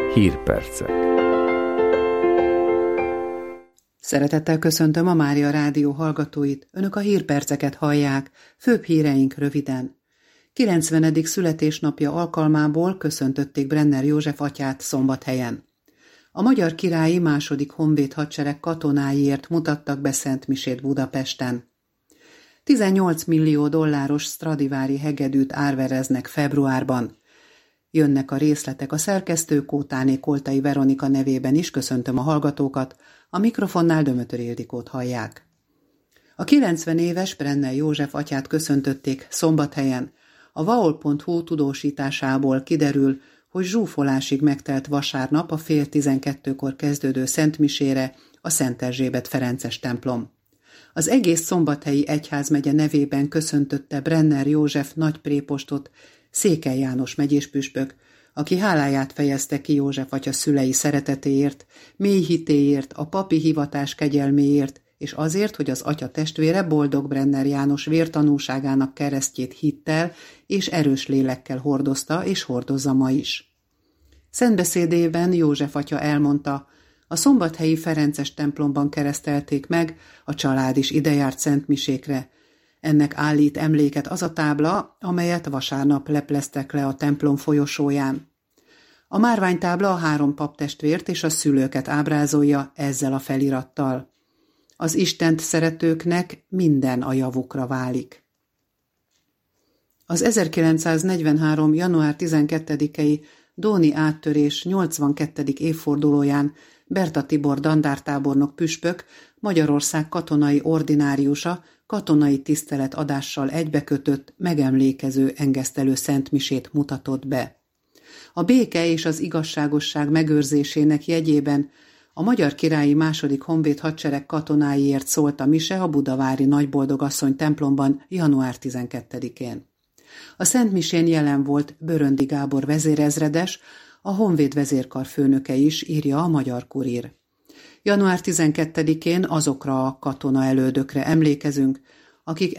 Hírpercek. Szeretettel köszöntöm a Mária Rádió hallgatóit, önök a hírperceket hallják, főbb híreink röviden. 90. születésnapja alkalmából köszöntötték Brenner József atyát Szombathelyen. A Magyar Királyi II. Honvéd Hadsereg katonáiért mutattak be szentmisét Budapesten. 18 millió dolláros Stradivari hegedűt árvereznek februárban. Jönnek a részletek, a szerkesztő Kótáné Koltai Veronika nevében is köszöntöm a hallgatókat, a mikrofonnál Dömötör Ildikót hallják. A 90 éves Brenner József atyát köszöntötték Szombathelyen. A vaol.hu tudósításából kiderül, hogy zsúfolásig megtelt vasárnap a fél 12-kor kezdődő szentmisére a Szent Erzsébet Ferences templom. Az egész szombathelyi egyházmegye nevében köszöntötte Brenner József nagyprépostot Székely János megyéspüspök, aki háláját fejezte ki József atya szülei szeretetéért, mély hitéért, a papi hivatás kegyelméért, és azért, hogy az atya testvére Boldog Brenner János vértanúságának keresztjét hittel és erős lélekkel hordozta és hordozza ma is. Szentbeszédében József atya elmondta, a szombathelyi Ferences templomban keresztelték meg, a család is idejárt szentmisékre. Ennek állít emléket az a tábla, amelyet vasárnap lepleztek le a templom folyosóján. A márványtábla a 3 paptestvért és a szülőket ábrázolja ezzel a felirattal. Az Istent szeretőknek minden a javukra válik. Az 1943. január 12-i dóni áttörés 82. évfordulóján Berta Tibor dandártábornok püspök, Magyarország katonai ordináriusa katonai tiszteletadással egybekötött, megemlékező engesztelő szentmisét mutatott be. A béke és az igazságosság megőrzésének jegyében a Magyar Királyi II. Honvéd Hadsereg katonáiért szólt a mise a budavári Nagyboldogasszony templomban január 12-én. A szentmisén jelen volt Böröndi Gábor vezérezredes, a Honvéd vezérkar főnöke is, írja a Magyar Kurír. Január 12-én azokra a katona elődökre emlékezünk, akik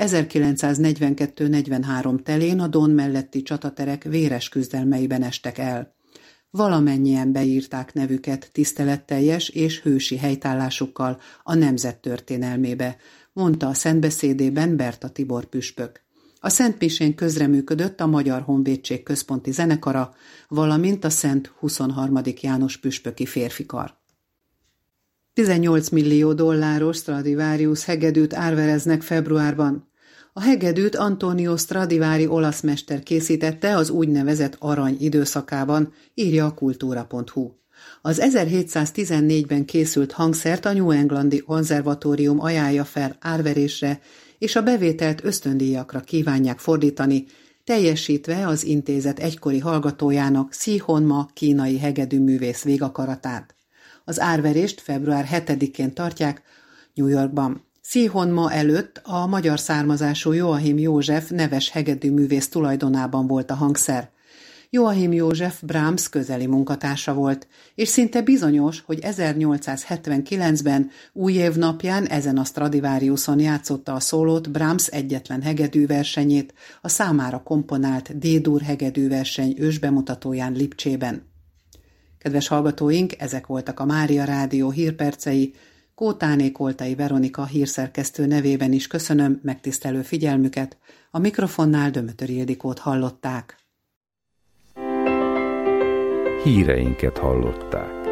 1942-43 telén a Don melletti csataterek véres küzdelmeiben estek el. Valamennyien beírták nevüket tiszteletteljes és hősi helytállásukkal a nemzet történelmébe, mondta a szentbeszédében Berta Tibor püspök. A szentmisén közreműködött a Magyar Honvédség központi zenekara, valamint a Szent 23. János püspöki férfikar. 18 millió dolláros Stradivarius hegedűt árvereznek februárban. A hegedűt Antonio Stradivari olasz mester készítette az úgynevezett arany időszakában, írja a kultúra.hu. Az 1714-ben készült hangszert a New Englandi konzervatórium ajánlja fel árverésre, és a bevételt ösztöndíjakra kívánják fordítani, teljesítve az intézet egykori hallgatójának Szí Honma kínai hegedűművész végakaratát. Az árverést február 7-én tartják New Yorkban. Szí Honma előtt a magyar származású Joachim József neves hegedűművész tulajdonában volt a hangszer. Joachim József Brahms közeli munkatársa volt, és szinte bizonyos, hogy 1879-ben újév napján ezen a Stradivariuson játszotta a szólót Brahms egyetlen hegedűversenyét, a számára komponált D-dur hegedűverseny ősbemutatóján Lipcsében. Kedves hallgatóink, ezek voltak a Mária Rádió hírpercei. Kótáné Koltai Veronika hírszerkesztő nevében is köszönöm megtisztelő figyelmüket. A mikrofonnál Dömötör Ildikót hallották. Híreinket hallották.